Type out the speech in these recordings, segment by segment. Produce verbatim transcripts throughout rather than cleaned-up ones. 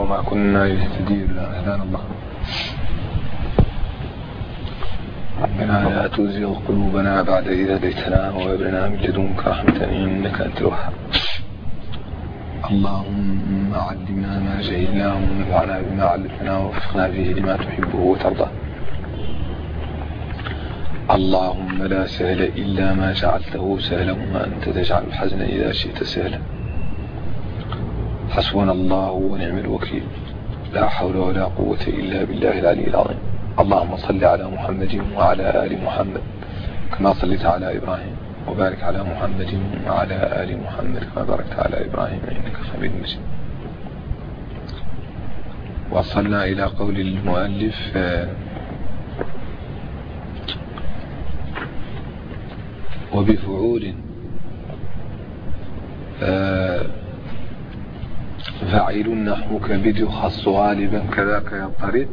وما كنا لنهتدي لولا أن هدانا الله. ربنا لا تزغ قلوبنا بعد إذ هديتنا وهب لنا من لدنك رحمة إنك أنت الوهاب. اللهم علمنا ما جهلنا وانفعنا بما علمتنا ووفقنا به لما تحبه وترضى. اللهم لا سهل إلا ما جعلته سهلا وأنت تجعل الحزن إذا شئت سهلا. حسبنا الله ونعم الوكيل، لا حول ولا قوة إلا بالله العلي العظيم. اللهم صل على محمد وعلى آل محمد كما صليت على إبراهيم، وبارك على محمد وعلى آل محمد كما باركت على إبراهيم إنك حميد مجيد. وصلنا إلى قول المؤلف وبفعول فاعل نحو كبد يخص غالبا كذاك يضطرد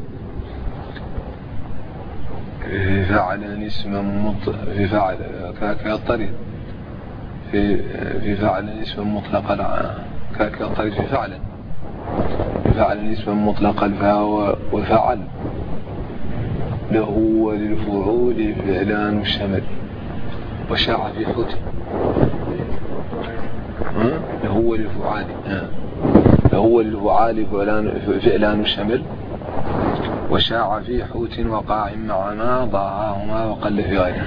في فعل اسما مطلق في فعل كذاك يضطرد في في فعل اسما مطلقا كذاك يضطرد في فعل في فعل اسما مطلق الفاء وفعل له وللفعول فعلان الشمل وشاع في حوت هو للفعال هو للفعال فعلان الشمل وشاع في حوت وقاع مع ما ضاعهما وقل في غيره.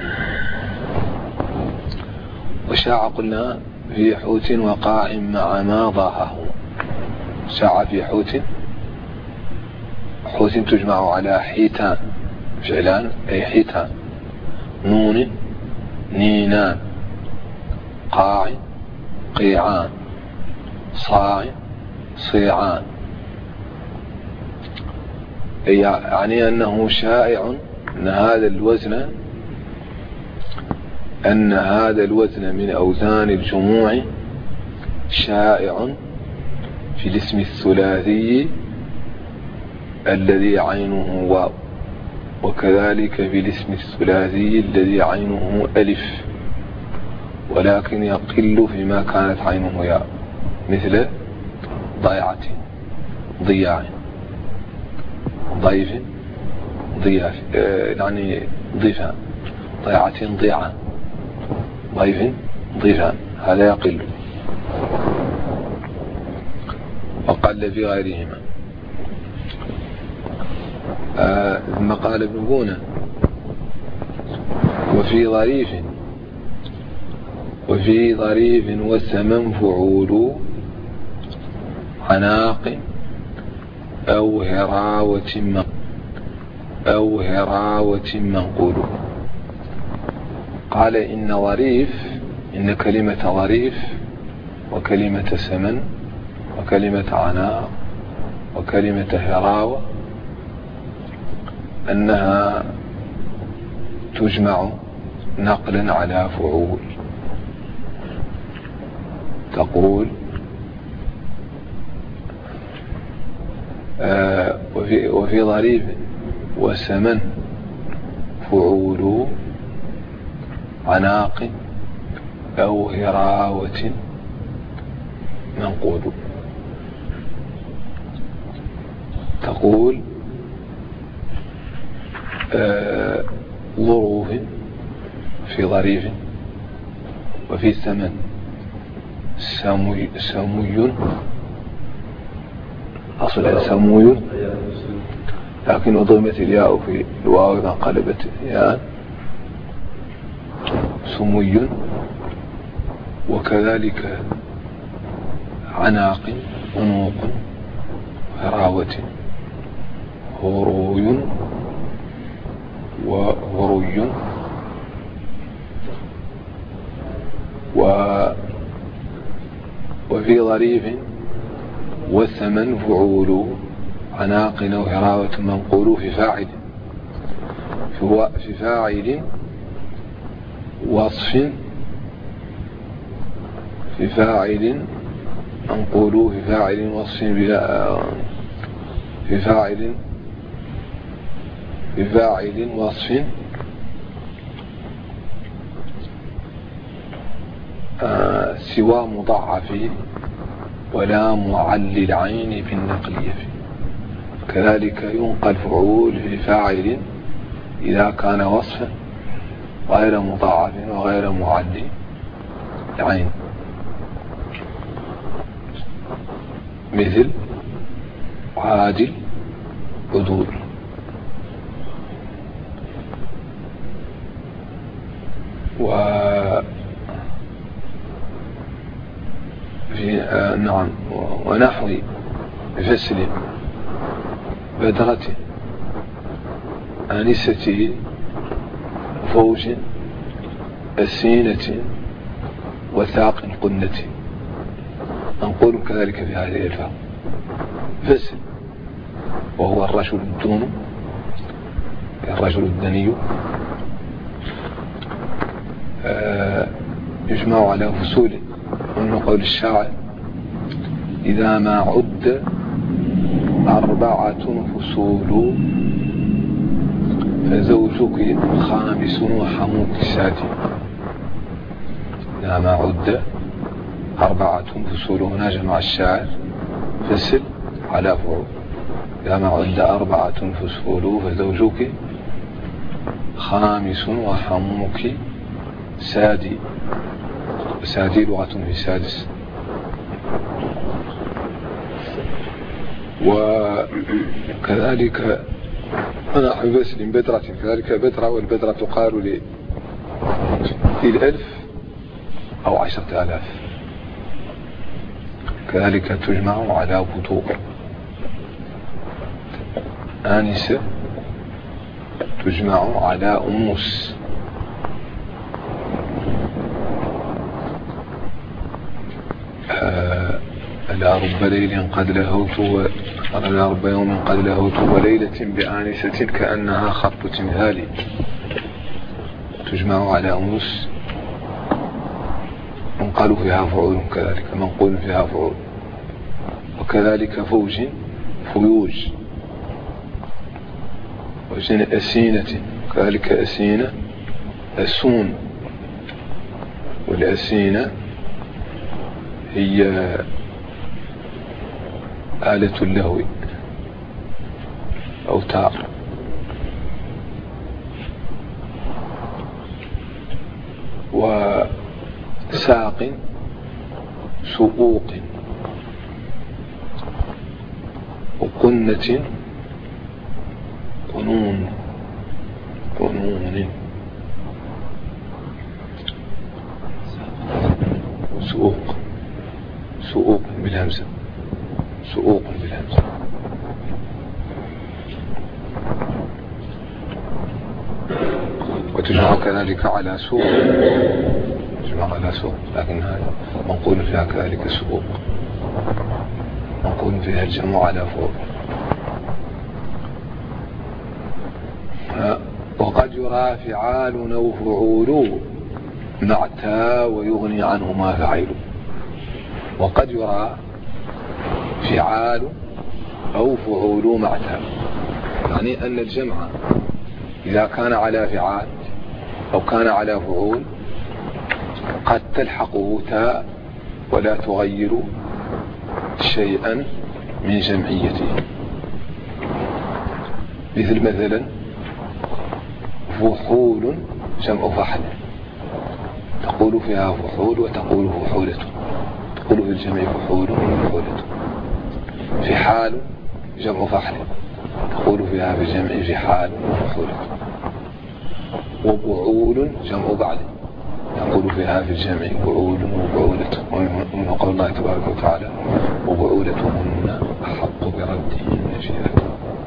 وشاع قلنا في حوت وقاع مع ما ضاعهما. شاع في حوت، حوت تجمع على حيتان فعلان أي حيتان، نون نينان، قاع قيعان، صاع صيعان. يعني أنه شائع أن هذا الوزن أن هذا الوزن من أوزان الجموع شائع في الاسم الثلاثي الذي عينه واو، وكذلك في الاسم الثلاثي الذي عينه ألف، ولكن يقل فيما كانت عينه ياء، مثل ضيعة ضياع، ضيف ضياف يعني ضيفان، ضيعة ضيعان، ضيف ضيفان، هذا يقل. وقل في غيرهما. ثم قال ابن بونة وفي ظريف وفي ظريف والثمن فعول عناق أو هراوة أو هراوة منقول. قال إن ظريف إن كلمة ظريف وكلمة سمن وكلمة عناق وكلمة هراوة أنها تجمع نقلا على فعول. تقول آه وفي, وفي ظريف وسمن فعول عناق أو هراوة منقول. تقول آه ظروف في ظريف وفي سمن سمي, سمي أصل سموي، لكن أضمت الياء في الواو إذا انقلبت ياء سمي. وكذلك عناق عنوق هراوة هروي وهروي و وفي ظريف والثمن فعول عناق أو هراوة منقول في فاعل في فاعل وصف في فاعل منقول في فاعل وصف بلا في فاعل في فاعل وصف آه سوى مضاعف ولا معلل عين بالنقلية فيه. كذلك ينقل فعول في فاعل إذا كان وصفا غير مضاعف وغير معد عين، مثل عاجل عدول. و في آه نعم ونحو فسل بدرة آنسة فوج أسينة وثاق قنة. نقول كذلك في هذه الفاء. فسل وهو الرجل الدون الرجل الدني آه يجمع على فصول، ومن قول الشاعر إذا ما عد أربعة فصول فزوجك خامس وحموك سادي. إذا ما عد أربعة فصول، هنا جمع الشاعر فسل على فعول. إذا ما عد أربعة فصول فزوجك خامس وحموك سادي. سادي لغة في سادس. وكذلك نحو فسل بدرة، كذلك بدرة، والبدرة تقال للألف أو عشرة آلاف. كذلك تجمع على بطوء. آنسة تجمع على أنوس. آه لا رب ليل قد لهوت لا رب يوم قد لهوت وليلة بآنسة كأنها خط تمثال. تجمع على أنوس، منقال فيها فعول، كذلك منقول فيها فعول. وكذلك فوج فيوج. وجن أسينة، كذلك أسينة أسون. والأسينة هي آلة اللهو أو تار. وساق سؤوق. وقنة قنون قنون. سؤوق سؤوق بالهمزة سؤوق بالهمزة. وتجمع كذلك على سوق. تجمع على سوق، لكن هذا منقول فيها كذلك سؤوق، منقول فيها الجمع على فوق. وقد يرى فعال أو فعول مع تا ويغني عنه ما فعل. وقد يرى فعال أو فعول مع تا، يعني أن الجمع إذا كان على فعال أو كان على فعول قد تلحقه تاء ولا تغير شيئا من جمعيته. مثل مثلا فحول جمع فحل، تقول فيها فحول وتقول فحولة، تقول في الجمع فحول وفحولة. فحال جمع فحل، تقول فيها في الجمع فحال وفحولة. وبعول جمع بعل، يقول فيها في الجمع بعول وبعولة. ومن قول الله تبارك وتعالى وبعولتهن أحق بردهن في ذلك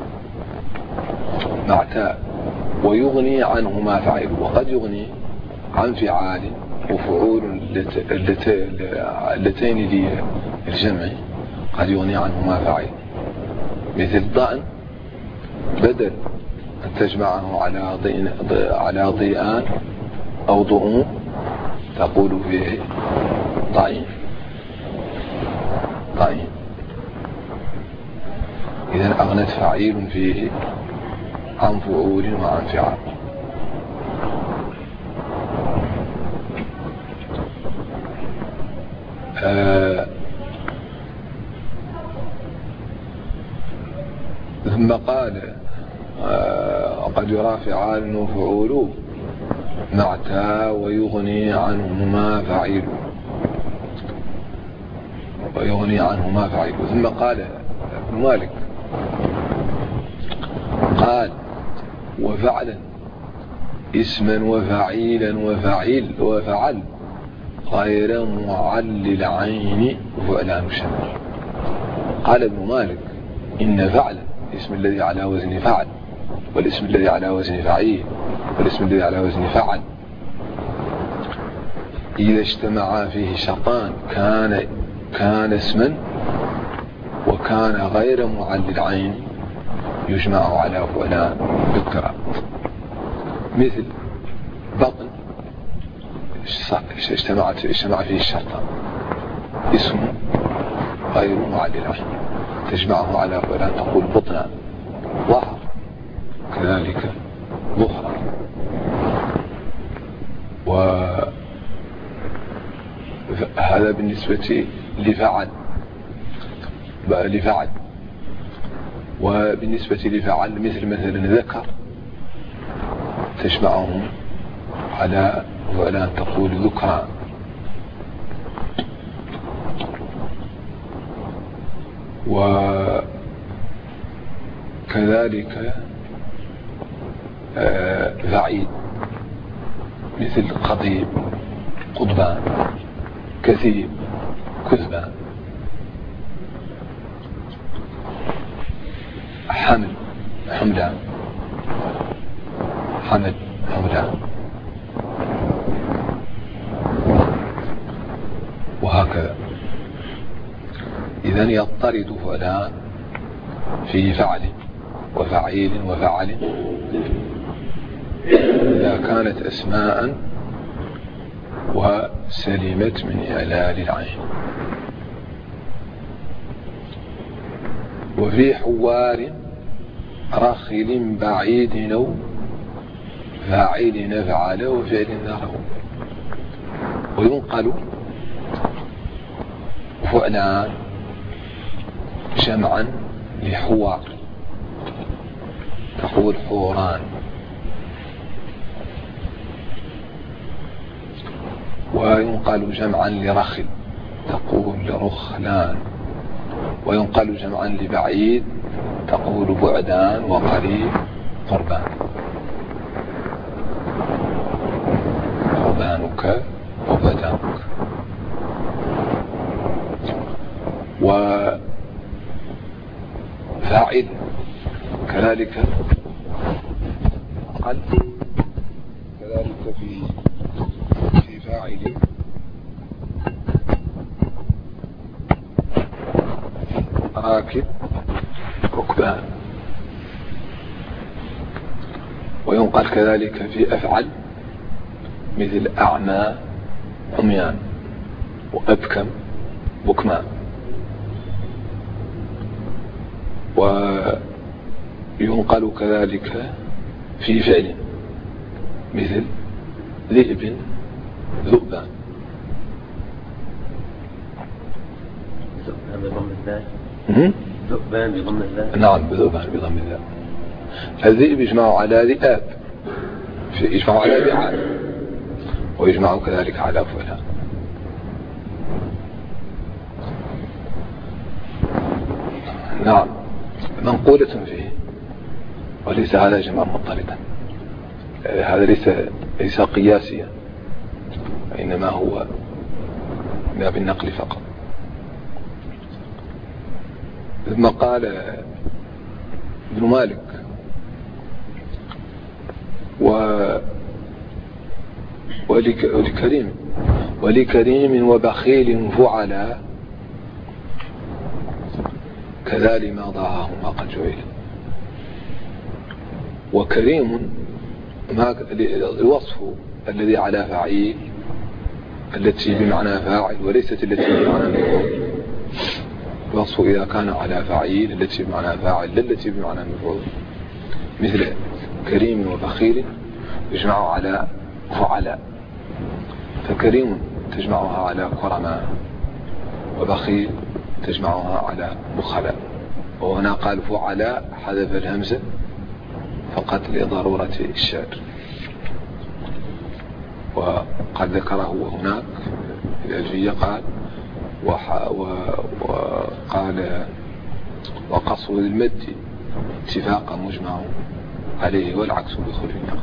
مع تاء. ويغني عنه ما فعل. وقد يغني عن فعال وفعول اللتين للجمع قد يغني عنه ما فعل. مثل ضأن، بدل أن تجمعه على ضيئان على ضيئان أو ضؤون تقول فيه ضعين ضعين. إذن أغنت فعيل فيه عن فعول وعن فعال. آه ثم قال وقد يرى فعال وفعول مع تا ويغني عنهما فعيل ويغني عنهما فعيل. ثم قال ابن مالك قال وفعلا اسما وفعيلا وفعيل وفعل غير معلل عين وفعلان شمل. قال ابن مالك إن فعلا اسم الذي على وزن فعل والاسم الذي على وزن فعيل والاسم الذي على وزن فعل إذا اجتمعا فيه شرطان كان كان اسما وكان غير معلل عين يجمع على فعلان بالقراءة. مثل بطن اجتمعت اجتمع فيه الشرطان اسم غير معلل عين تجمعه على فعلان تقول بطنان. ظهر كذلك ظهر. وهذا بالنسبة لفعل لفعل وبالنسبة لفعل مثل مثلا ذكر تجمعهم على فعلان تقول ذكران. وكذلك فعيل مثل قضيب قضبان كثيب كذبان. حمل حملان حمل حملان وهكذا. إذن يضطرد فعلان في فعل وفعيل وفعل إذا كانت أسماء وسلمت من إعلال العين. وفي حوار رخل بعيد أو فاعل نفعل وفعل نرو. وينقل فعلان جمعا لحوار تقول حوران. وينقل جمعا لرخل تقول رخلان. وينقل جمعا لبعيد تقول بعدان وقريب قربان. قربانك وبدانك. وفاعل كذلك قل كذلك في في فاعل راكب ركبان. وينقل كذلك في أفعل مثل أعمى عميان وأبكم بكمان. وينقل كذلك في فعل مثل ذئب ذؤبان. بضم الذال ذؤبان بضم الذال. نعم بذؤبان بضم الذال. الذئب يجمع على ذئاب يجمع على ذئاب ويجمع كذلك على فلان. نعم منقولة فيه وليس هذا جمع مضطردا. هذا ليس ليس قياسيا وإنما هو ما بالنقل فقط. ثم قال ابن مالك و ولكريم ولكريم وبخيل فعلا كذلك ما ضاعهما قد جعل. وكريم ما الوصف الذي على فعيل التي بمعنى فاعل وليست التي بمعنى مفعول. الوصف إذا كان على فعيل التي بمعنى فاعل لا التي بمعنى مفعول. مثل كريم وبخيل يجمع على فعلاء. فكريم تجمعها على كرماء وبخيل تجمعها على بخلاء. وهنا قال فعلاء حذف الهمزة فقط لضرورة الشعر، وقد ذكره هناك في الألفية قال وقال وقصر المد اتفاقا مجمع عليه والعكس بخلف النقل.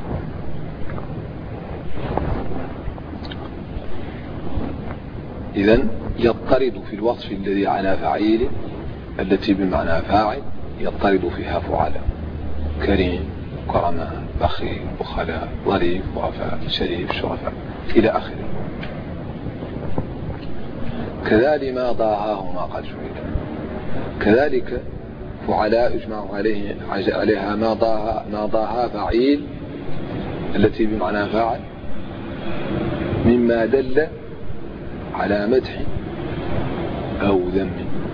إذن يضطرد في الوصف الذي على فعيل التي بمعنى فاعل يضطرد فيها فعلا كريم كرماء بخيل بخلاء ظريف وفاء شريف شرفاء إلى آخره. كذلك ما ضاهاه ما قد شهد، كذلك فعلاء يجمع عليه عليها ما ضاها ما ضاها فعيل التي بمعنى فاعل مما دل على مدح أو ذم.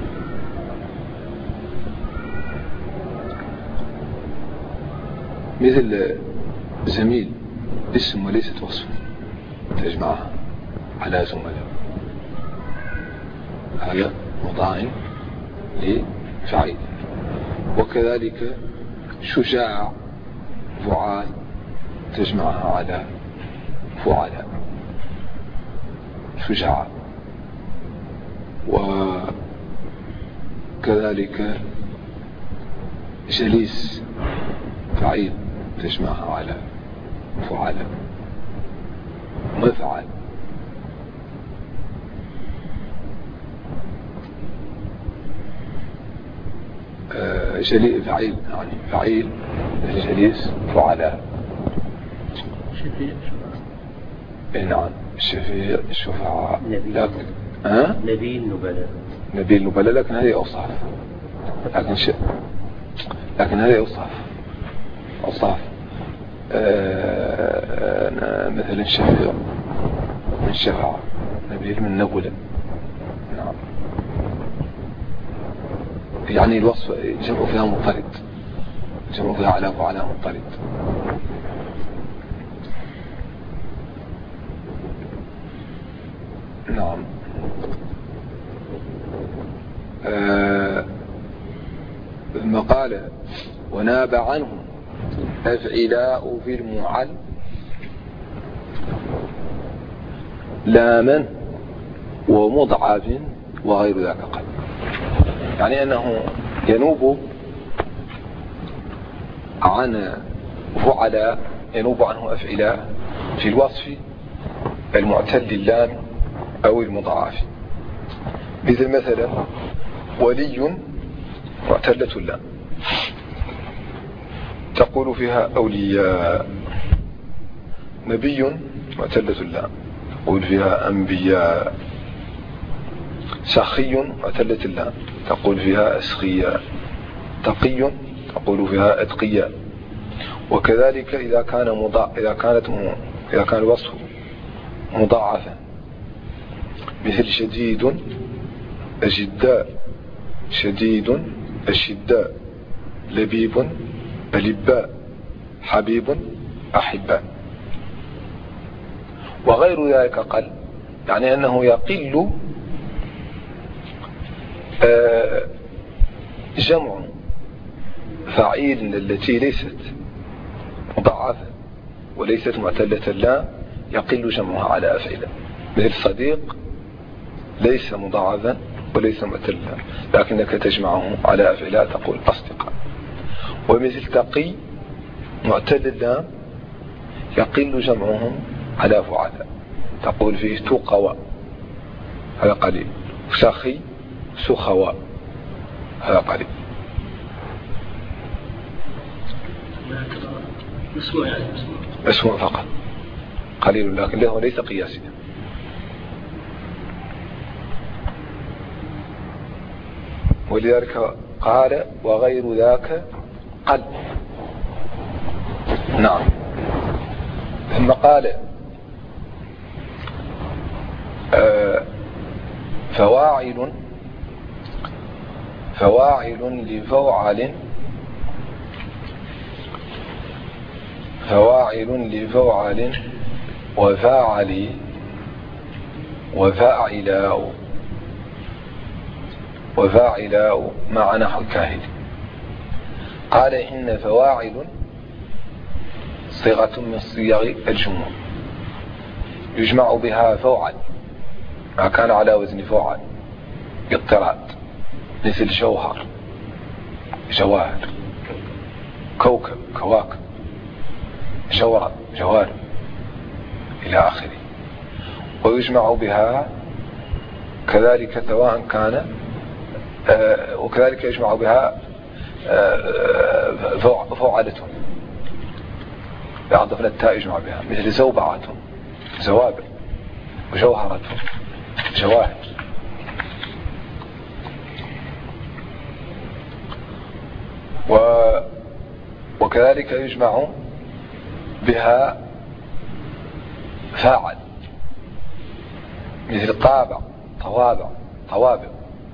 مثل زميل اسم وليست وصف تجمعها على زملاء، هذا مضاعف لفعيل. وكذلك شجاع فعال تجمعها على فعلاء شجاع. وكذلك جليس فعيل تجمعها على فعلاء مفعل. جليس فعيل يعني فعيل جليس فعلاء. شفيع نعم الشفيع الشفعاء نبيل ها نبيل نبلاء نبيل نبلاء لكن هذه أوصاف، لكن ش... لكن هذه أوصاف أوصاف آه... مثلا الشفيع من شفع، نبيل من نبلة. نعم يعني الوصف جمع فيها مضطرد، جمع فيها على فعلى مضطرد. نعم ثم آه قال وناب عنه أفعلاء في المعل لاما ومضعف وغير ذاك قل، يعني أنه ينوب عن فعلاء ينوب عنه أفعلاء في الوصف المعتل اللام أو المضاعف. مثل مثلا ولي معتلة اللام تقول فيها أولياء، نبي معتلة اللام تقول فيها أنبياء، سخي معتلة اللام تقول فيها أسخياء، تقي تقول فيها أتقياء. وكذلك إذا كان مضاع إذا كانت م... إذا كان الوصف مضاعفا مثل شديد أجداء، شديد أشداء، لبيب ألباء، حبيب أحباء وغير ذلك قل، يعني أنه يقل جمع فعيل التي ليست مضاعفة وليست معتلة اللام يقل جمعها على أفعلة. مثل صديق ليس مضاعفا وليس معتلا لكنك تجمعه على أفعلة تقول أصدقاء. ومثل تقي معتل اللام يقل جمعهم على فعلاء تقول فيه تقوى هذا قليل، سخي سخواء هذا قليل. مسموع يعني مسموع فقط قليل لكن له ليس قياسيا. ولذلك قال وغير ذاك قل. نعم ثم قال آه فواعل فواعل لفوعل فواعل لفوعل وفاعل وفاعلاء وفاعلاء مع نحو الكاهل. قال إن فواعل صيغة من صيغ الجموع يجمع بها فوعل ما كان على وزن فوعل اضطراد، مثل جوهر، جواهر، كوكب، كواكب، جورة، جوارب إلى آخره. ويجمع بها كذلك سواء كان آه وكذلك يجمع بها آه فوعلة بعض التاء يجمع بها، مثل زوبعة، زوابع، وجوهرة، جواهر. و وكذلك يجمع بها فاعل، مثل قابع، طوابع، طوابع،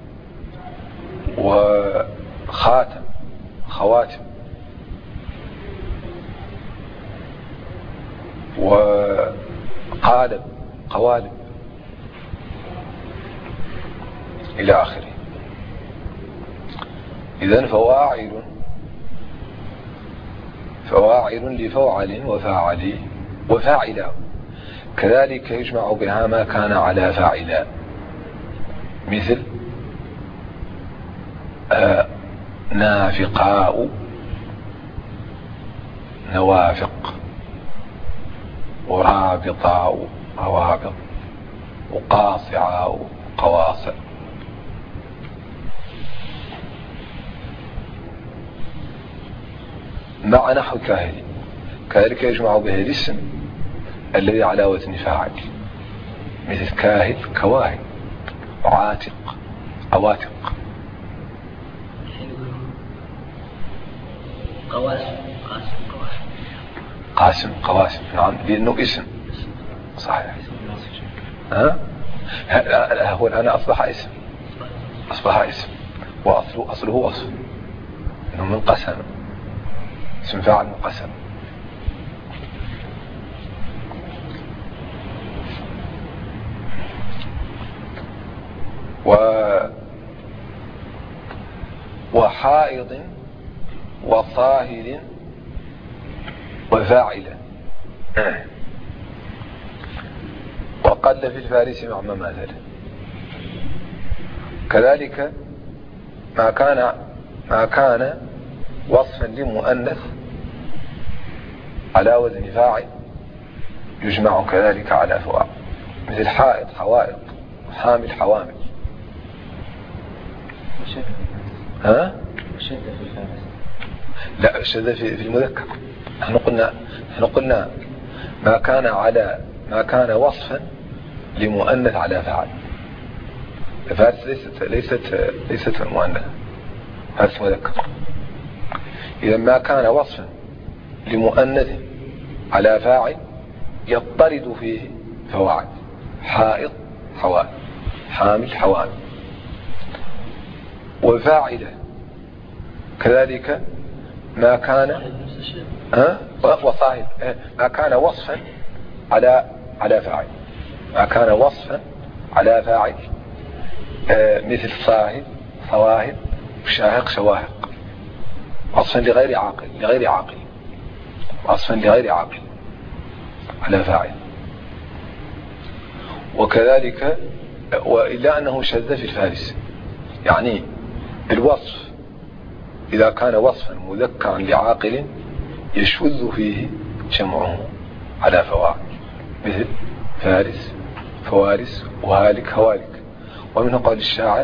وخاتم، خواتم، وقالب، قوالب إلى آخره. إذن فواعل فواعل لفوعل وفاعل وفاعلا. كذلك يجمع بها ما كان على فاعلا، مثل آه نافقاء، نوافق، ورابطاء، روابط، وقاصعاء، قواصع. مع نحو كاهل، كذلك يجمع به الاسم الذي على وزن فاعل، مثل كاهل، كواهل، وعاتق، عواتق. قواسم، قاسم، قواسم، نعم، لأنه اسم صحيح. ها؟ هو الآن أصبح اسم، أصبح اسم، وأصله أصله وصف، إنه من قسم، اسم فاعل من قسم. و وحائض وطاهر وفاعلة. وقل في الفارس مع مماثله. كذلك ما كان ما كان وصفا لمؤنث على وزن فاعل يجمع كذلك على فواعل، مثل حائض، حوائض، حامل، حوامل. ها؟ شدة في الفارس. لا، شدة في في المذكر. نحن قلنا نحن قلنا ما كان على ما كان وصفا لمؤنث على فاعل. الفارس ليست ليست ليست مؤنث، فارس مذكر. إذا ما كان وصفا لمؤنث على فاعل يضطرد فيه فواعل، حائض، حوائض، حامل، حوامل. وفاعلة كذلك ما كان ها وصاهد ما كان وصفا على على فاعل، ما كان وصفا على فاعل آه مثل صاهد، صواهد، شاهق، شواهق. وصفا لغير عاقل، لغير عاقل، وصفا لغير عاقل على فاعل. وكذلك وإلا أنه شذ في الفارس، يعني الوصف إذا كان وصفا مذكرا لعاقل يشذ فيه جمعه على فواعل، مثل فارس، فوارس، وهالك، هوالك. ومنه قول الشاعر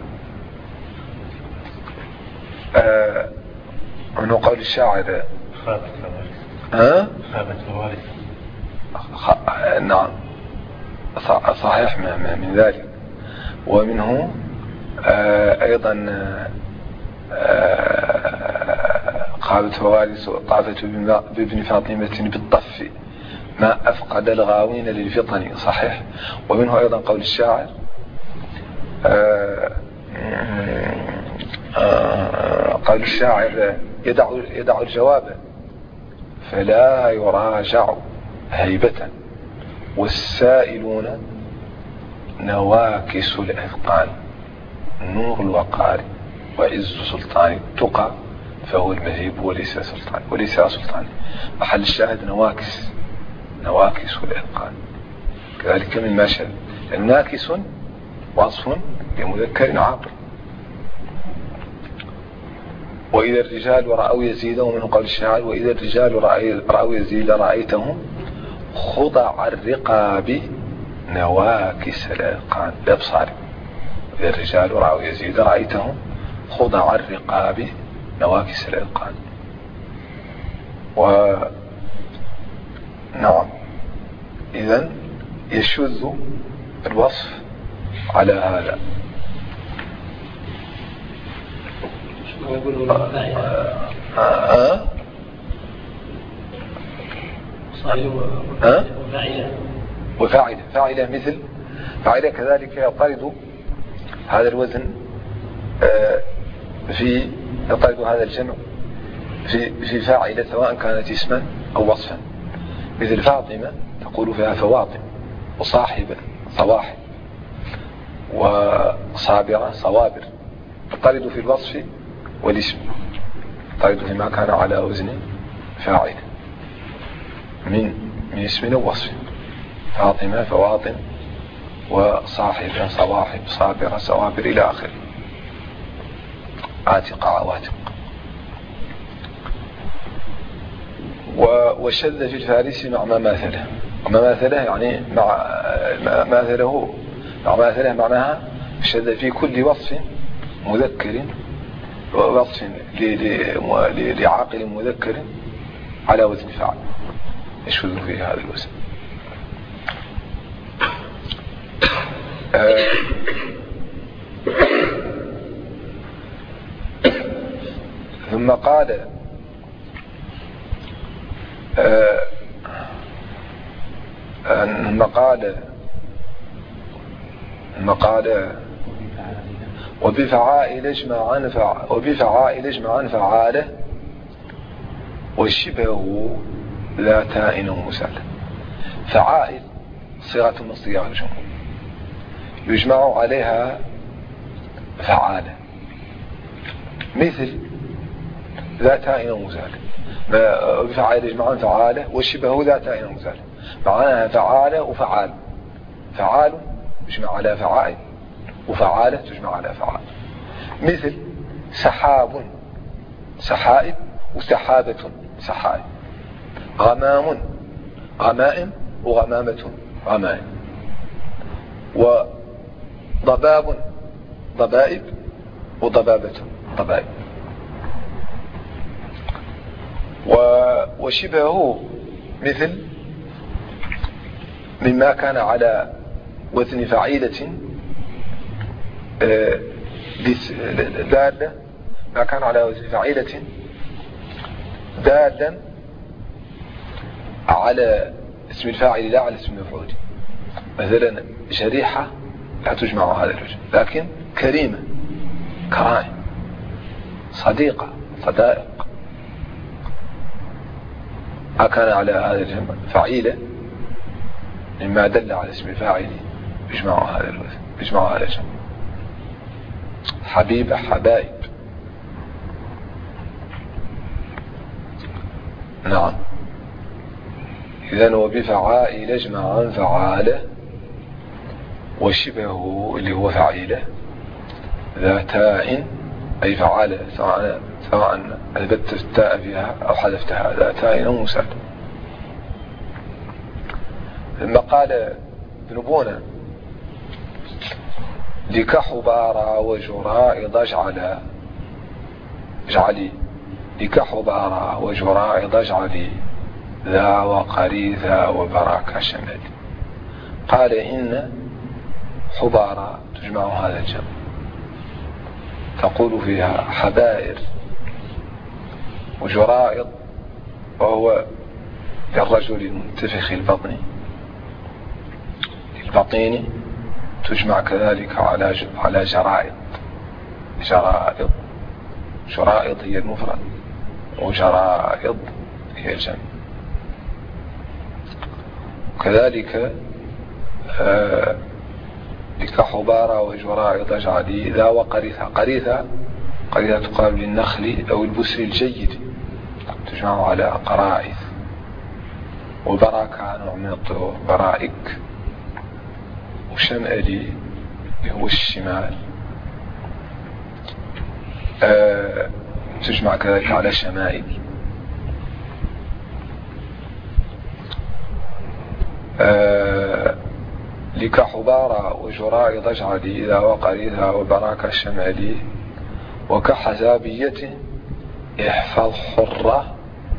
آه منه قول الشاعر خابت فوارس. ها؟ خابت فوارس. خ... نعم صحيح من ذلك. ومنه آه أيضا آه خابت فوارس وطافت بابن فاطمة بالطف ما أفقد الغاوين للفطن. صحيح. ومنه أيضا قول الشاعر آه آه قول الشاعر يدع, يدع الجواب فلا يراجع هيبة، والسائلون نواكس الأثقال، نور الوقار وعز سلطان التقى فهو المذهب وليس سلطان وليس سلطان. محل الشاهد نواكس نواكس الإتقان كذلك مما شاذ. الناكس وصف لمذكر عاقل. وإذا الرجال رأوا يزيد ومن قول الشاعر وإذا الرجال رأوا يزيد رأيتهم خضع الرقاب نواكس الإتقان الأبصار. إذا الرجال رأوا يزيد رأيتهم خضع الرقاب نواكس الإتقان. و نعم إذن يشذ الوصف على هذا. آه آه وفاعلة فاعلة مثل فاعلة كذلك يطرد هذا الوزن في يطرد هذا الجمع في في فاعلة سواء كانت اسما أو وصفا. مثل فاطمة تقول فيها فواطم وصاحبة صواحب وصابرة صوابر. يطرد في الوصف والاسم يطرد فيما كان على وزن فاعل من من اسم أو وصف. فاطمة فواطم وصاحبة صواحب صابرة صوابر إلى آخره. عاتق عواتق. وشذ في الفارس مع ما ماثله. وما ماثله يعني مع ماثله مع ماثله معناها شذ في كل وصف مذكر وصف لعاقل مذكر على وزن فاعل يشذ فيه هذا الوزن. آه ثم قال آه ثم قال ثم قال وبفعائل اجمع فع وبفعائل اجمع فعاله وشبهه لا تائن ومسال. فعائل صيغة من صيغ الجمهور يجمع عليها فعاله مثل لا تائن ومسال. بفعائل اجمع فعاله وشبهه لا تائن ومسال. معناها فعاله وفعال. فعال يجمع على فعائل وفعالة تجمع على فعال. مثل سحاب سحائب وسحابة سحائب. غمام غمائم وغمامة غمائم. وضباب ضبائب وضبابة ضبائب. وشبهه مثل مما كان على وزن فعيلة دالة ما كان على وزن فعيلة دالا على اسم الفاعل لا على اسم المفعول. مثلا شريحة لا تجمع هذا الوجه لكن كريمة كرائم صديقة صدائق ما كان على هذا الجمع فعيلة مما دل على اسم الفاعل يجمع هذا الوزن يجمع هذا الجمع. حبيبة حبائب. نعم إذن وبفعائل اجمع فعاله وشبهه اللي هو فعيله ذاتاء أي فعاله سواء سواء أثبتت التاء فيها أو حذفتها ذاتاء أو مساعد. ثم قال ابن بونا لك حبارا وجرائض اجعلا اجعلي لك حبارا وجرائض اجعلي ذا وقريثا وبراك شمل. قال إن حبارا تجمع هذا الجمع تقول فيها حبائر وجرائض وهو للرجل المنتفخ البطن البطين تجمع كذلك على على جرائض. جرائض جرائض هي المفرد وجرائض هي الجمع. كذلك آه لك حبارا وجرائض اجعلي ذا وقريثا. قريثا قرية تقال للنخل أو البسر الجيد تجمع على قرائث. وبراكة نوع من الطيور برائك. وشمالي هو الشمال أه تجمع كذلك على شمائل. أه لكحبارة وجراء ضجعلي إذا وقريها وبراكة الشمالي. وكحزابية احفظ حرة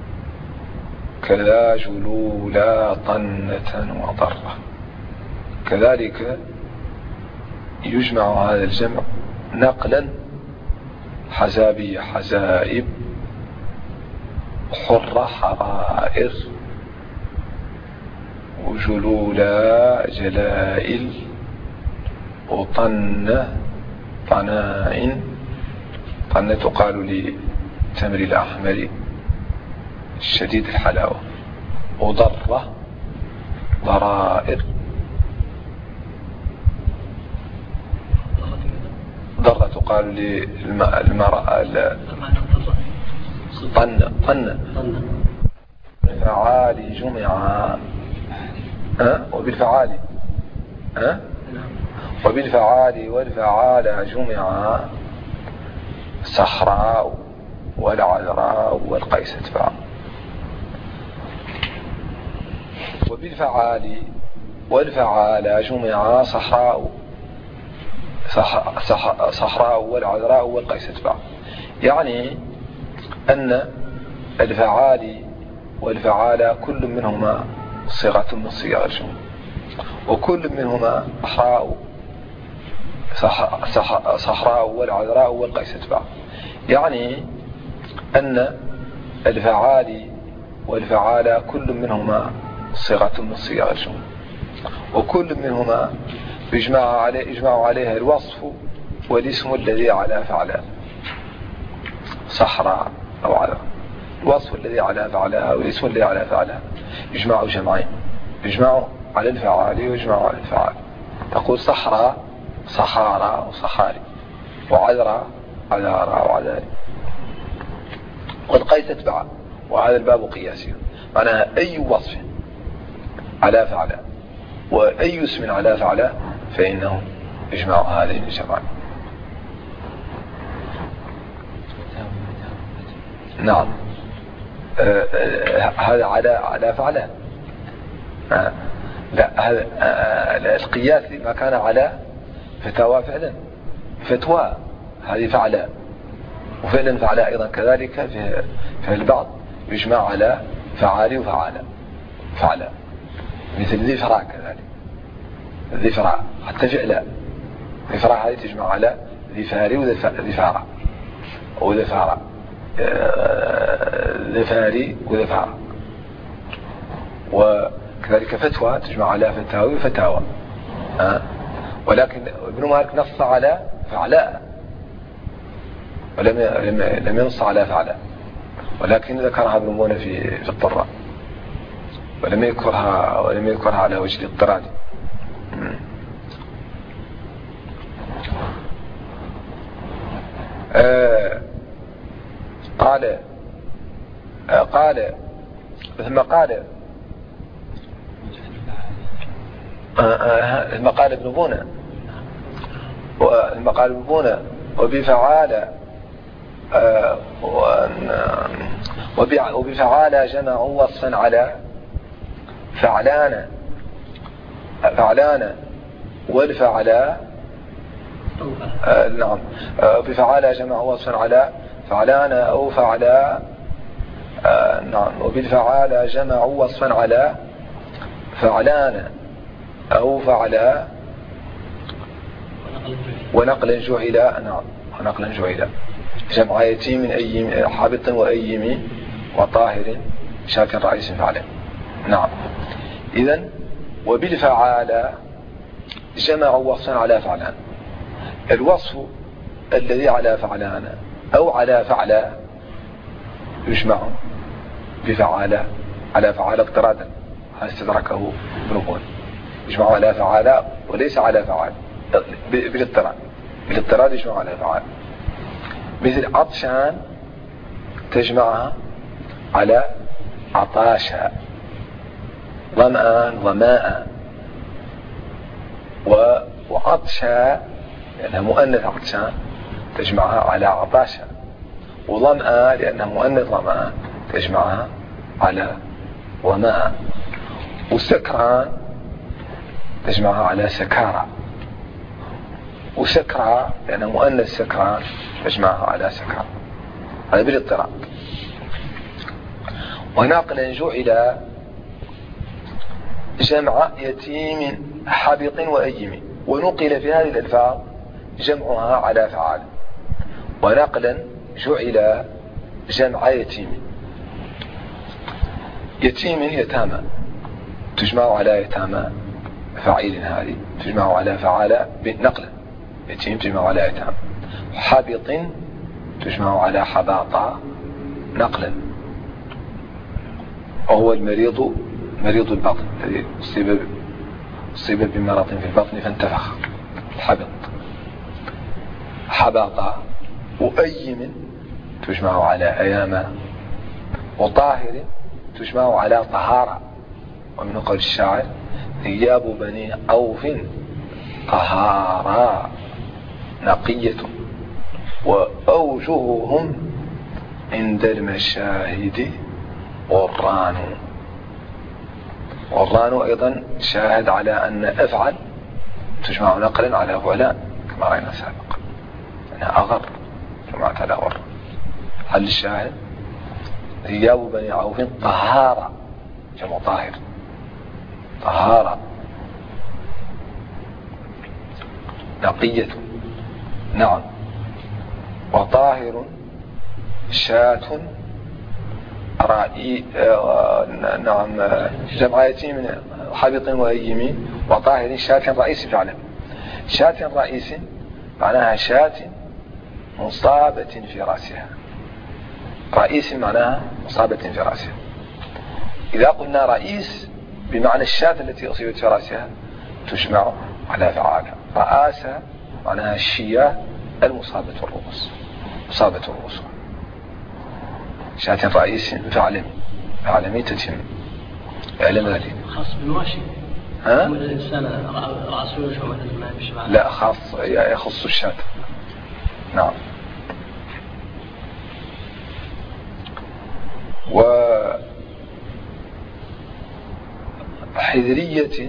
كذا جلولا طنة وضرة. كذلك يجمع هذا الجمع نقلا حزابية حزائب، حرة حرائر، وجلولا جلائل، وطنة طنائن. طنة تقال لتمر الأحمر شديد الحلاوة. وضرة ضرائر. ضرة تقال للمرأة طنة طنة بالفعال جمع أه؟ وبالفعال أه؟ وبالفعال والفعال جمع صحراء والعذراء والقيس اتباع. وبالفعال والفعال جمع صحراء صح صح صحراء والعذراء والقيس اتباع. يعني أن الفعال والفعال كل منهما صيغة من صيغ الجمع، وكل منهما صحراء صح صح صحراء والعذراء والقيس اتباع. يعني أن الفعال والفعال كل منهما صيغة من صيغ الجمع، وكل منهما يجمع عليه يجمع عليها الوصف والاسم الذي على فعله. صحراء أو على الوصف الذي على فعلها والاسم الذي على فعلها يجمع جمعين، يجمع على الفعال ويجمع على الفعال. تقول صحراء صحارى وصحاري، وعذراء عذارى وعذاري، والقيس اتبع. وهذا الباب قياسي، معناها أي وصف على فعله وأي اسم على فعله فإنه يجمع هذين الجمعين. نعم آه آه هذا على على فعله. آه لا هذا آه القياس ما كان على فتاوى فعلا فتوى هذه فعله، وفعلا فعله أيضا كذلك في في البعض يجمع على فعالي وفعالة فعله، مثل ذي فراء كذلك ذي فراء حتى فعلا ذي فراء هذه تجمع على ذي فاري وذي فارع وذي فارع ذي فاري وذي فارع. وكذلك فتوى تجمع على فتاوي وفتاوى. أه؟ ولكن ابن مالك نص على فعلاء ولم لم ينص على فعلاء، ولكن ذكرها ابن مونة في في الطراء ولم يذكرها ولم يذكرها على وجه الاضطراد. آه قال آه قال ثم قال ثم قال ابن بونة ثم قال ابن بونة وبفعال آه وبفعال جمع وصفا على فعلان فعلان والفعلا آه نعم آه بفعال جمع وصفا على فعلان أو فعلا آه نعم وبالفعال جمع وصفا على فعلان أو فعلا ونقلا جعلا. نعم ونقلا جعلا جمع يتيم من أي حابط وأيم وطاهر شاكر رئيس فعلا. نعم إذن وبالفعال جمع وصفا على فعلان. الوصف الذي على فعلان أو على فعلا يجمع بفعال على فعال اقترادا. هذا استدركه ابن بونة يجمع على فعال وليس على فعال بالاضطراد بالاضطراد يجمع على فعال. مثل عطشان تجمعها على عطاشا، ظمآن ظماء، وعطشا لأنها مؤنث عطشان تجمعها على عطاشا، وظمآ لأنها مؤنث ظمآن تجمعها على ظماء، وسكران تجمعها على سكارى، وسكرى لأنها مؤنث سكران تجمعها على سكارى. هذا بالاضطراب. ونقلا جعل جمع يتيم حبط وأيم، ونقل في هذه الألفاظ جمعها على فعال. ونقلا جعل جمع يتيم، يتيم يتامى تجمع على يتامى فعيل، هذه تجمع على فعال نقلا، يتيم تجمع على يتامى. حبط تجمع على حباطة نقلا، وهو المريض مريض البطن الذي أصيب أصيب بمرض في البطن فانتفخ، الحبط. حباطة. وأيم تجمع على أياما، وطاهر تجمع على طهارة. ومن قول الشاعر: ثياب بني عوف طهارا نقية، وأوجههم عند المشاهد غران. غران أيضا شاهد على أن أفعل تجمع نقلا على فعلان كما رأينا سابقا، أنها أغر جمعت على غر. هل الشاهد ثياب بني عوف طهارة جمع طاهر، طهارة نقية. نعم. وطاهر شاة رائي نعم جمع يتيم حبط وأيم، وطاهر شاة رئيس فعلا. شاة رئيس معناها شاة مصابة في رأسها، رئيس معناها مصابة في رأسها. إذا قلنا رئيس بمعنى الشاة التي أصيبت في رأسها تجمع على فعالها. رآسة معناها الشياه المصابة الرؤوس، مصابة الرؤوس. شاة رئيس فعلمي فعلمي تتم اعلم ذلك. خاص بالماشي. ها؟ الإنسان رأسه يشعر ما يمشي معه. لا، خاص يخص الشاة. نعم. وحذرية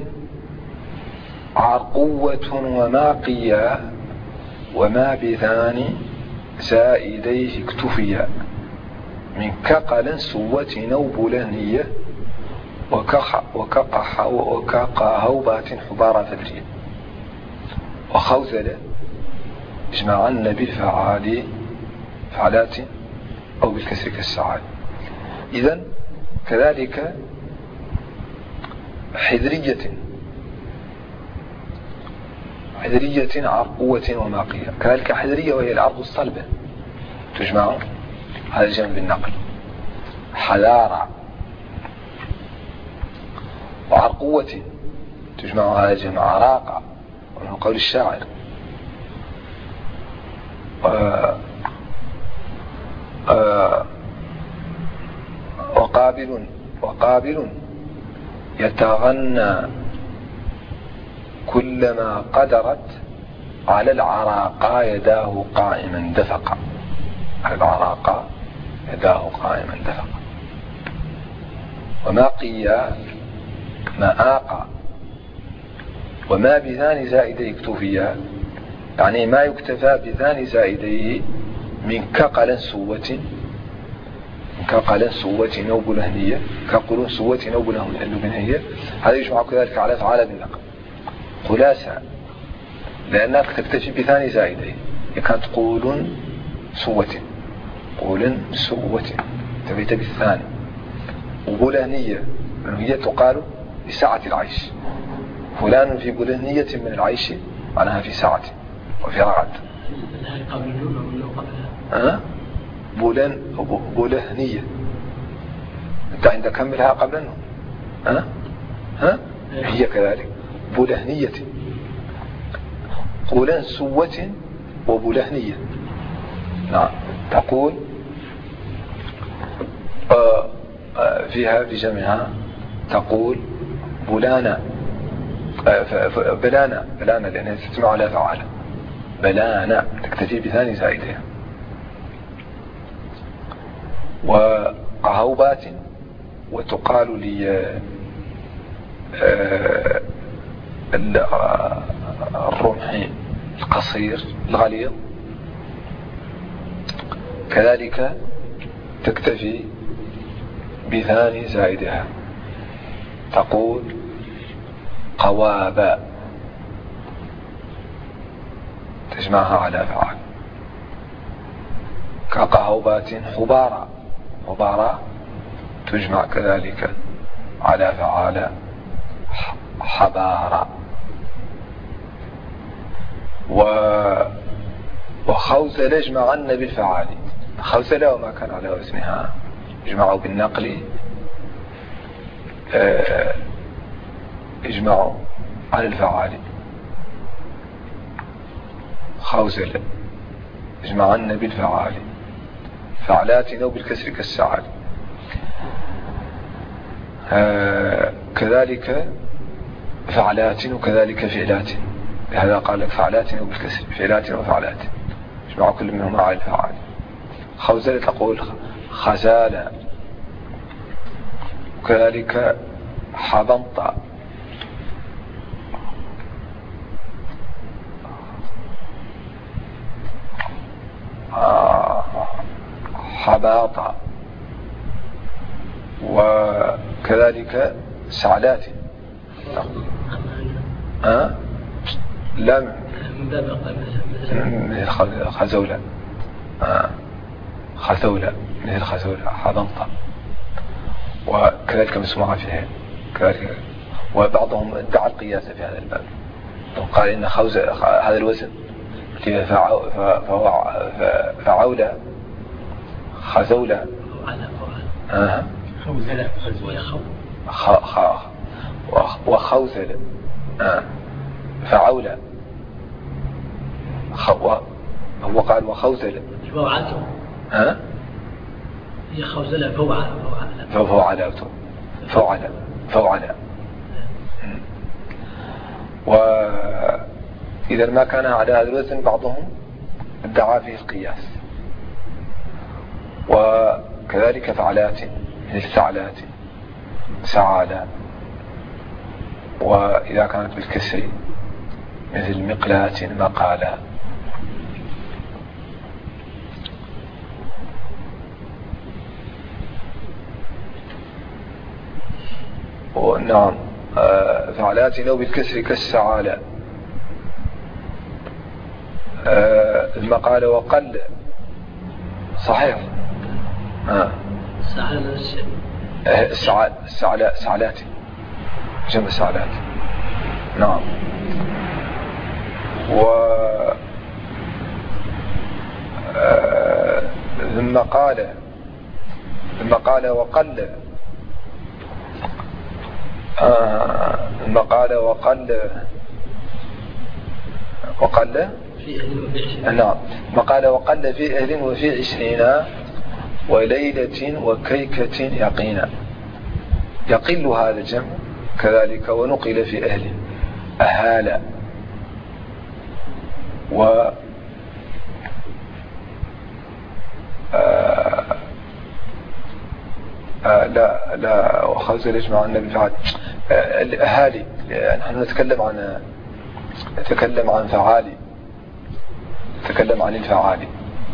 عرقوة وماقية، وما بثاني زائديه اكتفيا، من كقل سوة نوبلانية، وكقح وكقهوبات حبارا فدرية، وخوزلة اجمعن بالفعال فعلات أو بالكسر كالسعال. إذن كذلك حذرية حذرية عرقوة وماقية، كذلك حذرية وهي الأرض الصلبة تجمع هذا الجمع بالنقل. حذارة. وعرقوة تجمع هذا الجمع عراقة، ومن قول الشاعر: آآ آآ وقابل وقابل يتغنى كلما قدرت على العراقة يداه قائما دفقا، على العراقة يداه قائما دفقا. وماقيا مآقا. وما بثاني زائديه اكتفيا، يعني ما يكتفى بثاني زائديه من كقل سوة كقل سوة نوب لهنية، كقل سوة نوب لهنية، هذا يجمع كذلك على فعال بالنقل. خلاصة لأنك تكتفي بثاني زائديه، كانت قول سوة قول سوة تبيت بالثاني. وبلهنية هي تقال لسعة العيش، فلان في بلهنية من العيش معناها في سعة وفي رغد. أه؟ بولن بولهنية أنت عندك كملها قبل النوم. أه؟ ها؟ هي كذلك بولهنية، قولان سوة وبولهنية. نعم. تقول فيها في جمعها تقول بلانا بلانا بلانا لأنها تجمع على فعال بلانا تكتفي بثاني زائدها. وقهوبات وتقال لي الرمح القصير الغليظ كذلك تكتفي بثاني زائدها تقول قوابا تجمعها على فعال. كقهوبات حبارا حبارا تجمع كذلك على فعال حبارا. و وخوزل اجمعن بالفعال خوزل وما كان على وزنها اجمعوا بالنقل اجمعوا على الفعال. خوزل اجمعن بالفعال فعلات أو بالكسر كالسعال. كذلك فعلات وكذلك فعلات لهذا قال لك فعلات أو بالكسر فعلات وفعلات اجمعوا كل منهما على الفعال. خوزل تقول خزالة وكذلك حبنطة حباطة وكذلك سعلات أه؟ لم مثل خزولة أه؟ خزولة مثل خزولة حبنطة وكذلك مسموعة فيها كذلك. وبعضهم ادعى القياس في هذا الباب وقال إن خوز هذا الوزن فهو فعولة خزولة آه. وخوزل آه. فعولة هو قال وخوزل فوعته ها هي خوزلة فوعة فوعة فوعة فوعة. وإذا ما كان على هذا الوزن بعضهم ادعى فيه القياس. وكذلك فعلات مثل سعلات سعالة. وإذا كانت بالكسر مثل مقلات مقالة. ونعم فعلات أو بالكسر كالسعالة. المقالة وقل صحيح آه. السعال السعلات سعلات جمع سعلات نعم. و ثم قال ثم قال وقل ثم قال وقل وقل نعم ما قال وقل في أهل وفي عشرين وليلة وكيكة يقينا. يقل هذا الجمع كذلك ونقل في أهل أهالة. و آه آه لا لا وخزل يجمع النبي فعال آه الأهالي. نحن نتكلم عن نتكلم عن فعالي نتكلم عن الفعالي.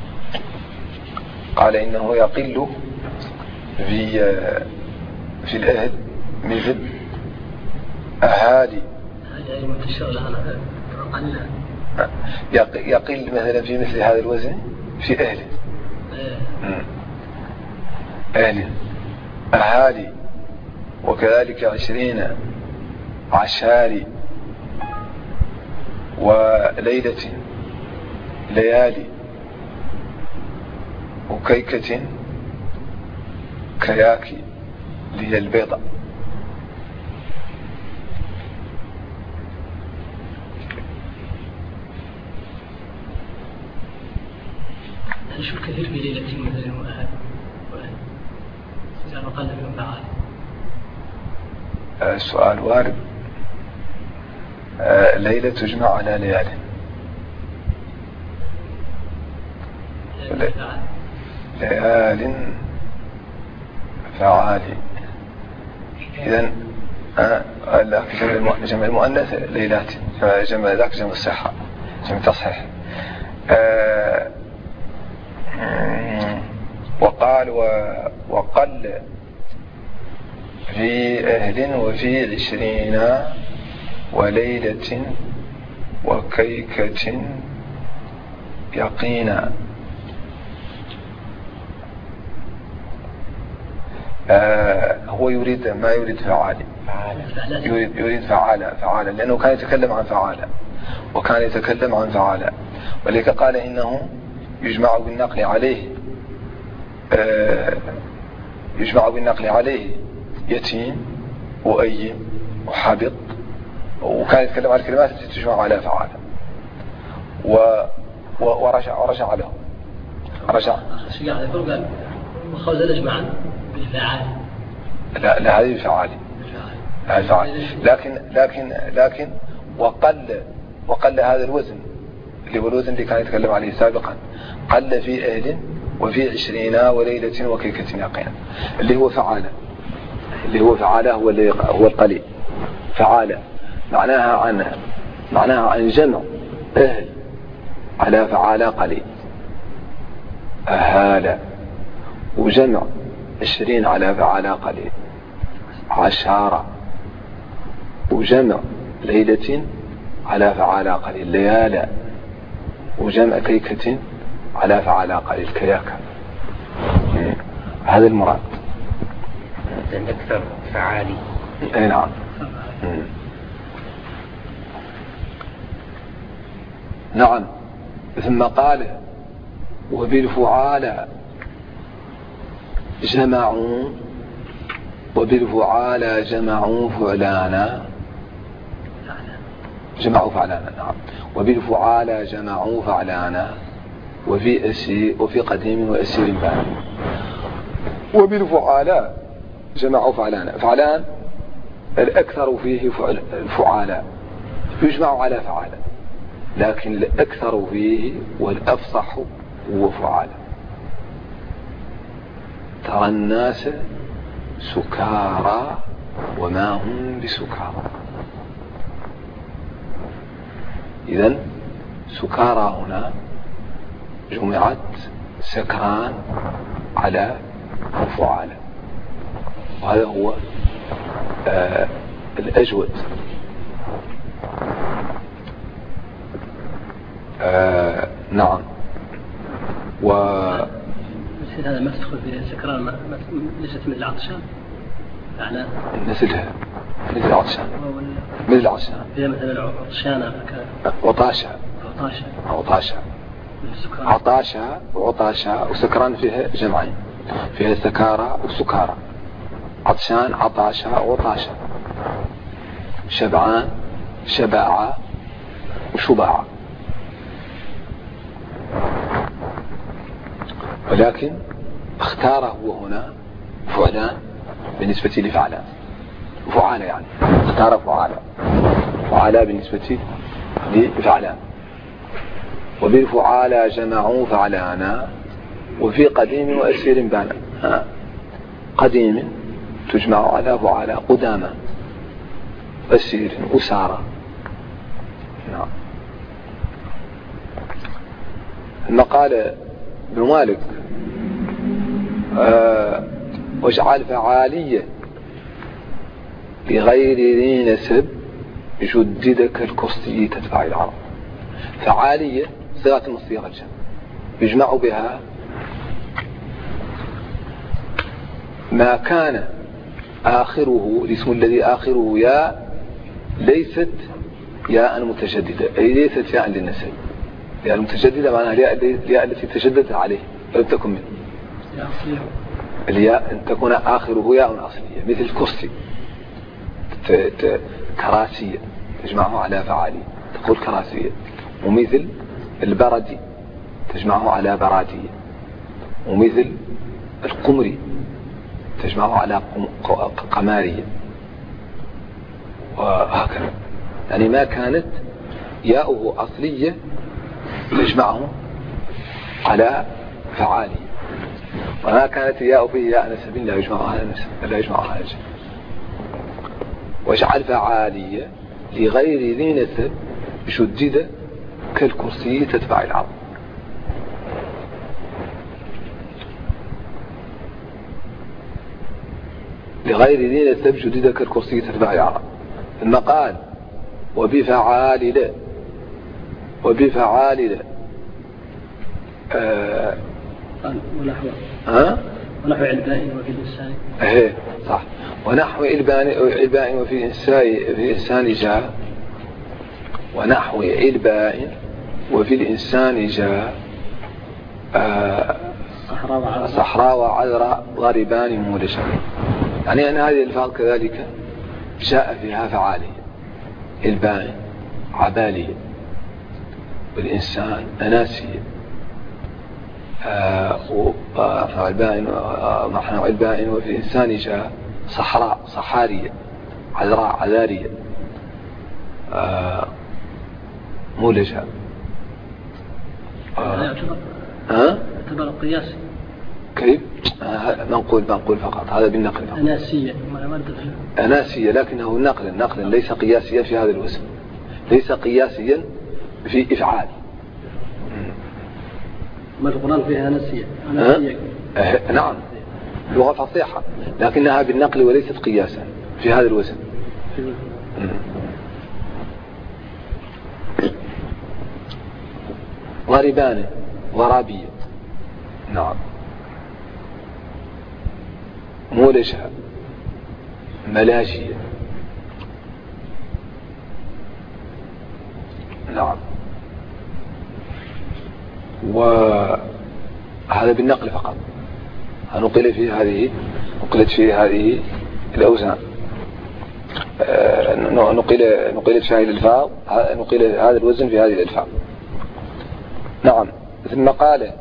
قال إنه يقل في في الأهل مثل أهالي يقل مثلا في مثل هذا الوزن في أهل أهل أهالي. وكذلك عشرين عشاري وليلة ليالي وكيكة كياكي اللي هي البيضة. نشوف كثير في ليلة مثلا وأهل يعني قل من فعال. السؤال وارد. آه ليلة تجمع على ليال ليال فعالي. إذن آه جمع المؤنث ليلات، جمع ذاك جمع الصحة، جمع تصحيح. آه وقال وقل في أهل وفي عشرين وليلة وكيكة يقينا. آه هو يريد ما يريد فعالي، يريد, يريد فعالة فعالة لأنه كان يتكلم عن فعالة وكان يتكلم عن فعالة، ولذلك قال إنه يجمع بالنقل عليه آه يجمع بالنقل عليه يتيم وأيم وحبط، وكان يتكلم عن الكلمات التي تجمع على فعالة و... و... ورجع ورجع له رجع قال خوزلج معا بالفعال. لا لا هذه فعالي هذه فعالي لكن لكن لكن وقل وقل هذا الوزن اللي هو الوزن اللي كان يتكلم عليه سابقا، قل في أهل وفي عشرين وليلة وكيكة يقينا، اللي هو فعالة اللي هو فعالة هو اللي هو القليل. فعالة معناها عن معناها عن جمع أهل على فعالة قليل، أهالة، وجمع عشرين على فعالة قليل، عشارة، وجمع ليلة على فعالة قليل، ليالة، وجمع كيكة على فعالة قليل، كياكة. هذا المراد. أكثر فعالي. أي نعم. نعم. ثم قال وبالفعالى جمعوا وبالفعالى جمعوا فعلانا جمعوا فعلانا نعم وبالفعالى جمعوا فعلانا وفي أسي وفي قديم وأسير بان. وبالفعالى جمعوا فعلانا، فعلان الأكثر فيه فعل الفعالى يجمع على فعالة، لكن الأكثر فيه والأفصح هو فعالة. ترى الناس سكارى وما هم بسكارى. إذن سكارى هنا جمعت سكران على فعالة، وهذا هو آه الأجود. آه نعم. و هذا ما تدخل في سكران، ما ليست مثل عطشان فعلا مثلها مثل العطشان مثل العطشان فيها مثلا عطشانة وطاشة عطاشة عطاشة عطاشة وعطاشة، وسكران فيها جمعين، فيها سكارى وسكارى. عطشان عطاشة وطاشة، شبعان شباعة وشباعة. ولكن اختاره هو هنا فعلان بالنسبة لفعلان، فعالة يعني اختار فعالة فعالة بالنسبة لفعلان. وبالفعالة جمعوا فعلانا وفي قديم وأسير بانا. قديم تجمع على فعالة قدامى، أسير أسارة. نعم. المقالة ابن مالك آه واجعل فعالية لغير ذي نسب جددك الكسي تتبع العرب. فعالية صيغة من صيغ الجمع يجمع بها ما كان آخره الاسم الذي آخره ياء ليست ياء متجددة، أي ليست ياء للنسب. ياء المتجددة معناها الياء التي تجددت عليه لم تكن منه. الياء أن تكون آخره ياء أصلية مثل كرسي كراسية تجمعه على فعالي تقول كراسية، ومثل البردي تجمعه على برادية ومثل القمري تجمعه على قمارية، وهكذا. يعني ما كانت ياؤه أصلية تجمعه على فعالية، وما كانت ياء فيه ياء نسب لا يجمعها على نسب لا يجمعها على نسب. واجعل فعالية لغير ذي نسب شدد كالكرسي تتبع العظم. لغير ذي نسب شدد كالكرسي تتبع العظم. ثم قال وبفعال لا وبفعال لا آه ونحو ها ونحو علباء وفي الإنسان. ايه صح. ونحو علباء وفي إنسان في إنسان جاء ونحو علباء وفي الإنسان جاء آه صحراء وعذراء ضاربان مولشان. يعني أن هذه الألفاظ كذلك جاء فيها فعالية. علباء عبالية، والإنسان أناسية، نحن علباء وفي إنسان جاء صحراء صحارية، عذراء عذارية، مولجة. ها؟ يعتبر قياسي. كيف؟ نقول نقول فقط هذا بالنقل فقط. أناسية. أناسية لكنه نقل نقل ليس قياسيا في هذا الوزن، ليس قياسيا في إفعال. ما القرآن فيها أناسية؟ أناسية. أه؟ نعم لغة فصيحة لكنها بالنقل وليست قياسا في هذا الوزن. ضربان ضرابية. نعم. مولجة ملاجية. نعم. وهذا بالنقل فقط. نقل في هذه نقلت في هذه الأوزان، نقل نقلت في هذه الألفاظ، نقل هذا الوزن في هذه الألفاظ. نعم. ثم قال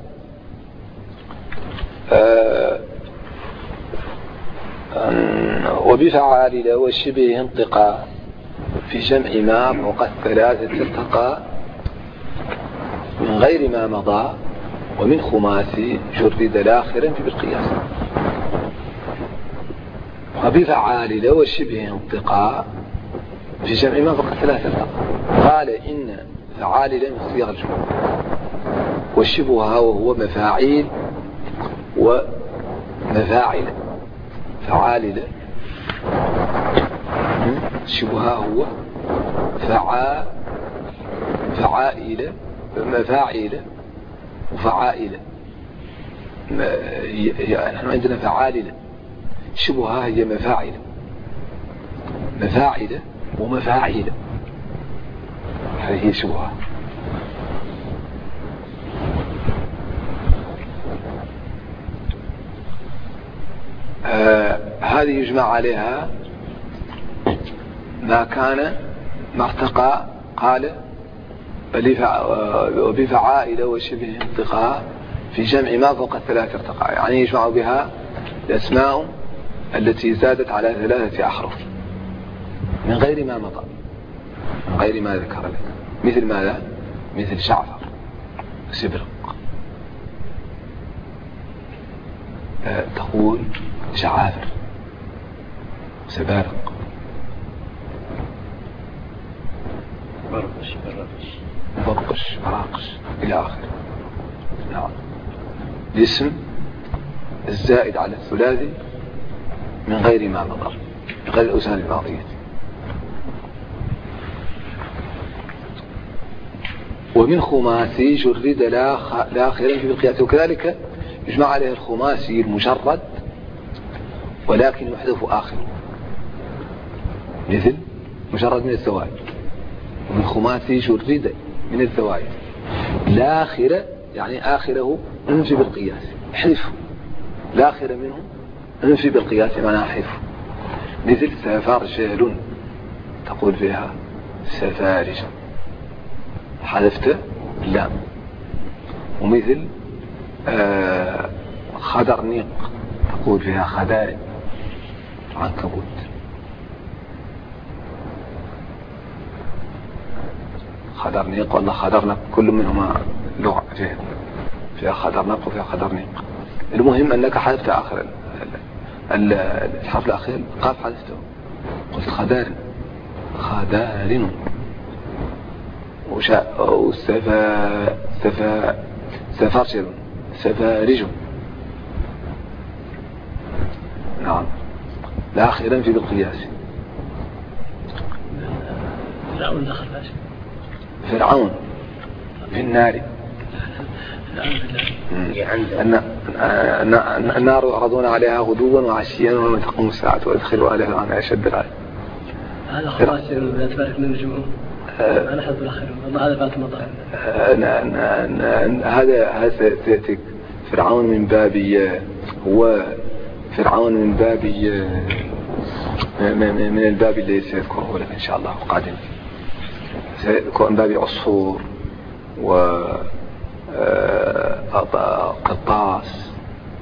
وبفعال وشبه انطقاء في جمع ما فوق الثلاثة ارتقى من غير ما مضى ومن خماسي جرد الآخر في بالقياس. وبفعال وشبه انطقاء في جمع ما فوق الثلاثة ارتقى. قال إن فعال من صيغ الجمع والشبهها وهو مفاعيل ومفاعل. فعال شبهها هو فعا فعائل مفاعل وفعائل. نحن عندنا فعال، شبهها هي مفاعل مفاعل ومفاعل، هذه هي شبهها. آه هذه يجمع عليها ما كان ما ارتقى. قال وبفعائل وشبه انتقاء في جمع ما فوق الثلاثة ارتقاء، يعني يجمع بها الأسماء التي زادت على ثلاثة أحرف من غير ما مضى، من غير ما ذكر لك. مثل ماذا؟ مثل شعفر سبرق. أه تقول شعافر سبارق برقش برقش برقش براقش إلى آخر. نعم. الاسم الزائد على الثلاثي من غير ما مضى، من غير الأوزان الماضية. ومن خماسي جرد الآخر في بالقياس. وكذلك يجمع عليه الخماسي المجرد ولكن يحذف آخره، مثل مجرد من الزوائد. ومن خماسي جرد من الزوائد الآخر يعني آخره انفي بالقياس حذفه، الآخر منه انفي بالقياس معناها حذفه. مثل سفرجل تقول فيها سفارج حذفت اللام. ومثل آه خدرنيق تقول فيها خدائن عنكبوت. خدرنيق ولا خدرنق كل منهما لغة فيها فيها خدرنق وفيها خدرنيق. المهم أنك حذفت آخر الحرف الأخير قاف حذفته قلت خدارن خدارن وسفا سفا سفارشل سفارج. نعم. لا أخيرا في القياس فرعون دخل فرعون في النار. النار يعرضون عليها غدوا وعشيا ويوم تقوم الساعة وادخلوا أهلها عن أشد العذاب. هذا خلاص لا تبارك من الجمهور. أنا حذف الأخير هذا بعد المطار. هذا هذا سيأتي فرعون من باب هو فرعون من باب من الباب الذي سيذكره لك إن شاء الله قادما. سيكون باب عصفور و قطاس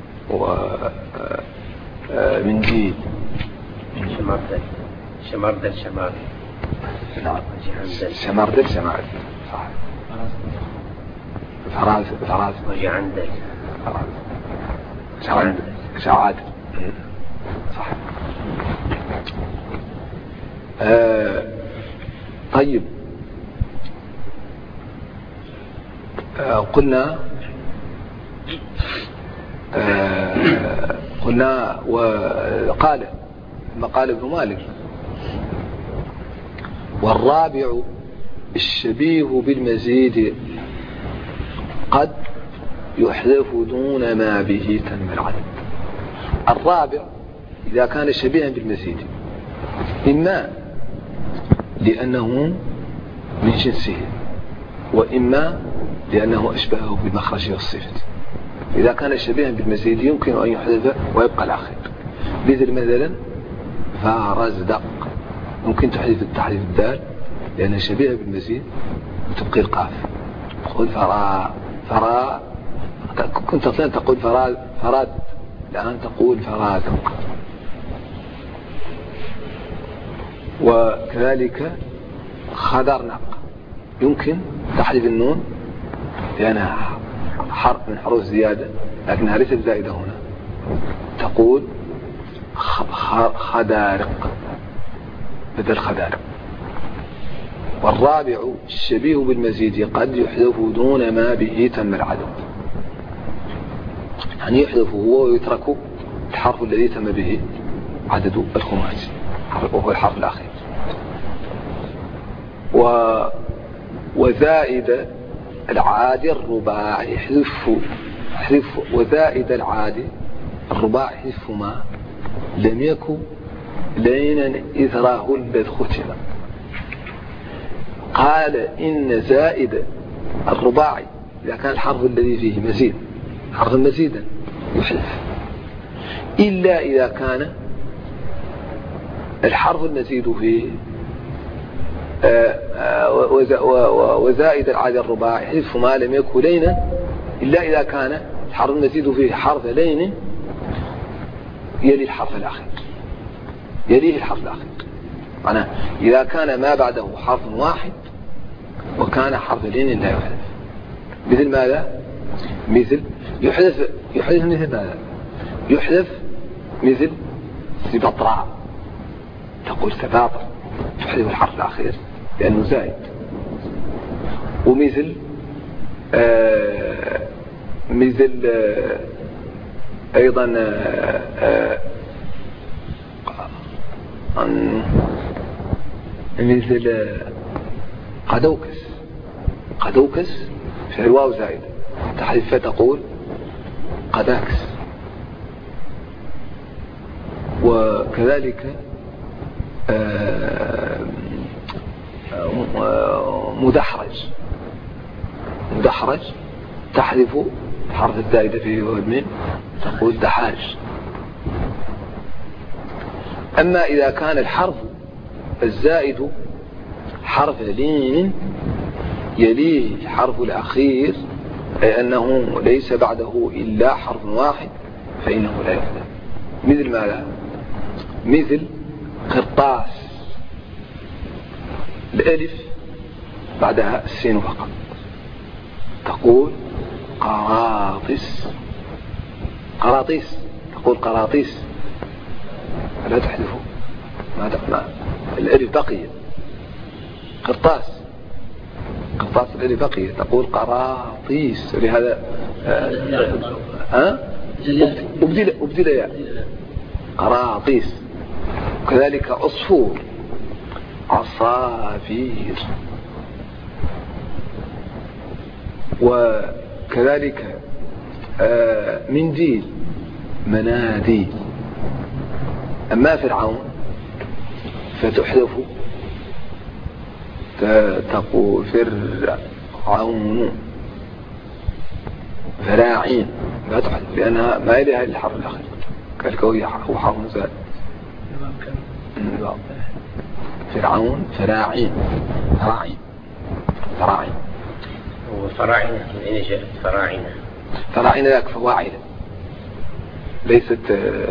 ومنديل. شماردل شماردل شمار. نعم شماردل شمار صح. فراز فراز وجعندل شعاد شعاد صح. آه طيب آه قلنا آه قلنا وقال ما قال ابن مالك والرابع الشبيه بالمزيد قد يحذف دون ما به تم العدد. الرابع إذا كان شبيها بالمزيد إما لأنه من جنسه وإما لأنه أشبهه بالمخرج والصفة. إذا كان شبيها بالمزيد يمكن أن يحذف ويبقى الآخر. مثل مثلا فارزدق ممكن تحذف التحذيف الدال لأنها شبيهة بالمزيد وتبقي القاف. تقول فرا فرا كنت أصلا تقول فراد فراد الآن تقول فرادق. وكذلك خدرنق يمكن تحذف النون لأنها حرف من حروف زيادة لكنها ليست زائدة هنا تقول خدارق بدل خدارق. والرابع الشبيه بالمزيد قد يحذف دون ما به تم العدد يعني يحذف هو ويترك الحرف الذي تم به عدد الخماسي وهو الحرف الأخير. و وزائد العادي الرباعي يحذف يحذف وزائد العادي الرباعي يحذف ما لم يكن لينا إثره الذي ختم. قال إن زائد الرباعي إذا كان الحرف الذي فيه مزيد حرف مزيدا يحذف إلا إذا كان الحرف المزيد فيه وزائد العادي الرباعي يحذف ما لم يكن لينا إلا إذا كان الحرف المزيد فيه حرف لين يلي الحرف الأخير يليه الحرف الأخير. معناه إذا كان ما بعده حرف واحد وكان حرف لين لا يحذف. مثل ماذا؟ مثل يحذف يحذف مثل ماذا؟ يحذف مثل سبطراء تقول سباطر تحذف الحرف الأخير لأنه زائد. ومثل آه مثل آه أيضا آه آه مثل قدوكس قدوكس في الواو زائد تحذف فتقول قداكس. وكذلك مدحرج مدحرج تحذف حرف الزائدة فيه والميم تقول دحاج. أما إذا كان الحرف الزائد حرف لين يليه الحرف الأخير أي أنه ليس بعده إلا حرف واحد فإنه لا يكذب. مثل ماذا؟ مثل قرطاس، الألف بعدها السين فقط، تقول قراطيس. قراطيس تقول قراطيس، لا تحذفه، ما تقنع الألف بقية. قرطاس قرطاس الألف بقية، تقول قراطيس. ولهذا ها أبدل أبدل يا قراطيس. وكذلك عصفور، عصافير. وكذلك منديل، مناديل. أما فرعون فتحذف، تقول فرعون، فراعين لا تحذف لأنها ما إليها الحرف الأخير، كذلك هو حرف زائد. فرعون فراعين، فراعين فراعين. وفراعنة من أين جاءت فراعنة؟ فراعنة ذاك فواعل، ليست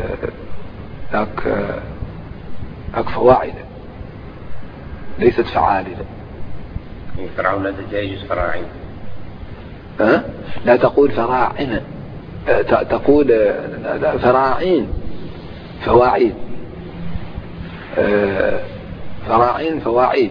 ذاك ذاك فواعل، ليست فعالة. يعني فرعون لا يجوز فراعين. أه؟ لا تقول فراعنة، تقول فراعين فواعيل، فراعين فواعيل.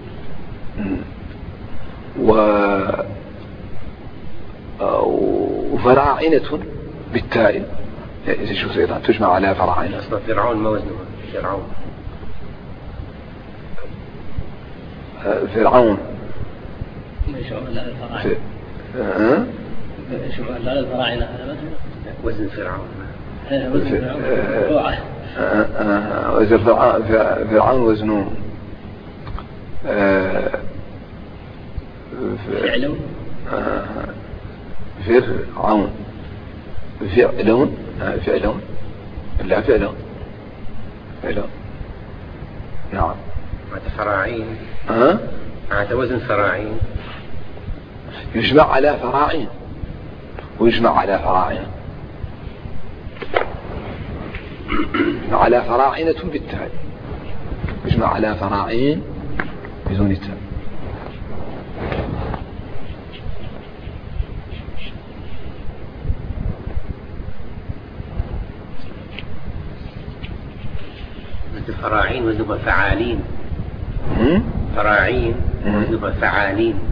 وفراعنة بالتالي شو تجمع على فراعنة. أصلا فرعون ما وزنه فرعون. فرعون ها؟ شوف لا الفراعنة وزن فرعون. وزن فرعون وزنه فعلون فرعون فعلون فعلون لا فعلون فعلون. نعم. معنى فراعين. ها؟ معنى وزن فراعين يجمع على فراعين ويجمع على فراعنة، على فراعنة بالتالي يجمع على فراعين بدون التاء. مثل فراعين وزنها فعالين. فراعين وزنها فعالين.